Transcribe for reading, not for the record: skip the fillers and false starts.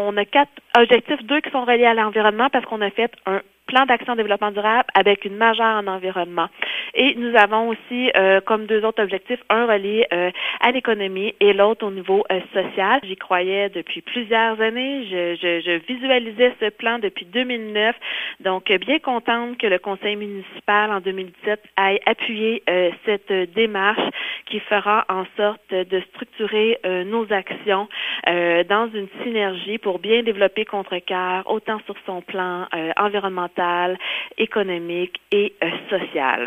on a 4 objectifs, 2 qui sont reliés à l'environnement parce qu'on a fait un plan d'action de développement durable avec une majeure en environnement. Et nous avons aussi, comme 2 autres objectifs, un relié à l'économie et l'autre au niveau social. J'y croyais depuis plusieurs années. Je visualisais ce plan depuis 2009. Donc, bien contente que le conseil municipal en 2017 ait appuyé cette démarche qui fera en sorte de structurer nos actions dans une synergie pour bien développer Contrecœur, autant sur son plan environnemental, économique et social.